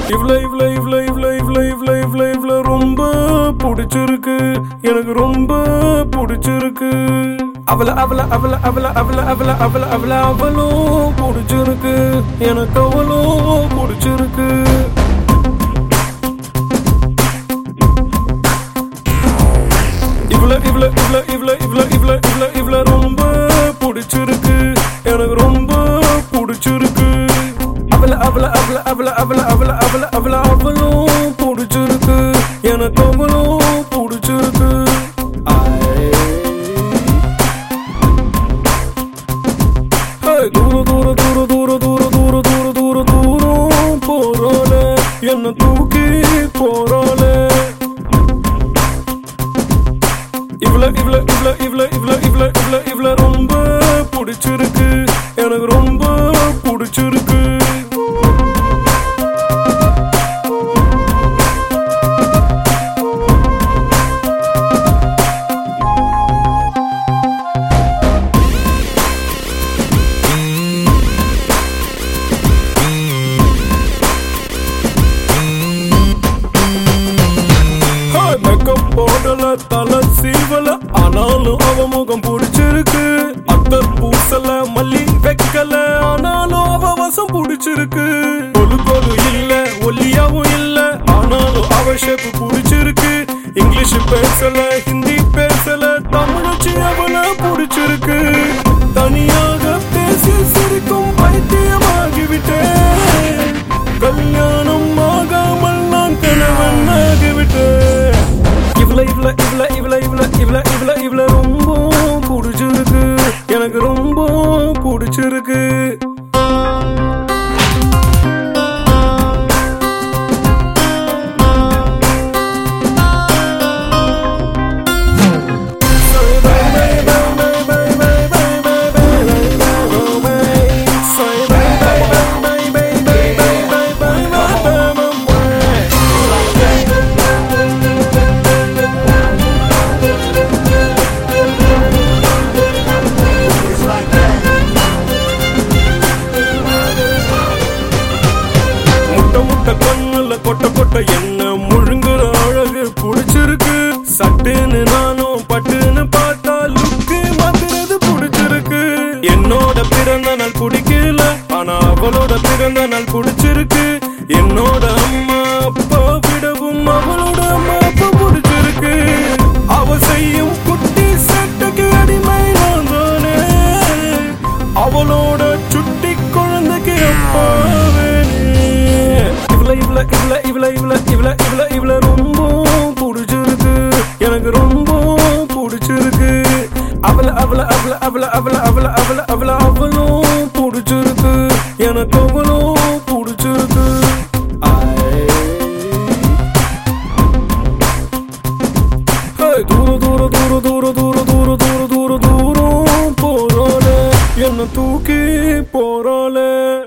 இவ்ள இவ்ள இவ்ள இவ்ள இவ்ள இவ்ள இவ்ள இவ்ள ரொம்ப பிடிச்சிருக்கு, எனக்கு ரொம்ப பிடிச்சிருக்கு. அவள அவள அவள அவள அவள அவள அவள அவள அவளும் பிடிச்சிருக்கு, எனக்கு அவளும் பிடிச்சிருக்கு. இவ்ள இவ்ள இவ்ள இவ்ள இவ்ள இவ்ள இவ்ள இவ்ள ரொம்ப பிடிச்சிருக்கு, எனக்கு ரொம்ப பிடிச்சிருக்கு. அவள அவள அவள அவள அவள அவள அவள அவள அவளும் பிடிச்சிருக்கு, எனக்கு அவளும் பிடிச்சிருக்கு. தூர தூர தூர தூர தூர தூர தூர தூர தூரம் போறாள, என்ன தூக்கி போறாள. இவ்ள இவ்ள இவ்ள இவ்ள இவ்ள இவ்ள இவ்ள இவ்ள ரொம்ப பிடிச்சிருக்கு, எனக்கு ரொம்ப பிடிச்சிருக்கு. போடல தல சீவல, ஆனாலும் அவ முகம் பிடிச்சிருக்கு. அத்தர் பூசல மல்லி வைக்கல, ஆனாலும் அவ வசம் பிடிச்சிருக்கு. கொலு கொலு இல்ல ஒல்லியாவும் இல்ல, ஆனாலும் அவ ஷேப் பிடிச்சிருக்கு. இங்கிலீஷ் பேசல ஹிந்தி பேசல, தமிழச்சி அவள பிடிச்சிருக்கு. தனியாக பேசி சிரிக்கும் பைத்தியமாகிவிட்டேன், கல்யாணம் ஆகாமல் நான் கணவனாகிவிட்டேன். இவ்ள இவ்ள இவ்ள இவ்ள இவ்ள இவ்ள இவ்ள இவ்ள ரொம்ப பிடிச்சிருக்கு, எனக்கு ரொம்ப பிடிச்சிருக்கு. கண்ணுல கொட்ட கொட்ட என்ன முழுங்குற அழகு பிடிச்சிருக்கு. சட்டுன்னு நானும் பட்டுன்னு பார்த்தா லுக்கு மாத்துறது பிடிச்சிருக்கு. என்னோட பிறந்த நாள் பிடிக்கல, ஆனா அவளோட பிறந்த நாள் பிடிச்சிருக்கு. என்னோட அம்மா அப்பா விடவும் அவளோட அம்மா அப்பா பிடிச்சிருக்கு. அவ செய்யும் குட்டி சட்டைக்கு அடிமை நான் தானே, அவளோட சுட்டி குழந்தைக்கு அப்பாவே. இவ்ள இவ்ள இவ்ள இவ்ள இவ்ள இவ்ள இவ்ள இவ்ள ரொம்ப பிடிச்சிருக்கு, எனக்கு ரொம்ப பிடிச்சிருக்கு. அவள அவள அவள அவள அவள அவள அவள அவள அவளும் பிடிச்சிருக்கு, எனக்கு அவளும் பிடிச்சிருக்கு. தூர தூர தூர தூர தூர தூர தூர தூர தூரம் போறாள, என்ன தூக்கி போறாள.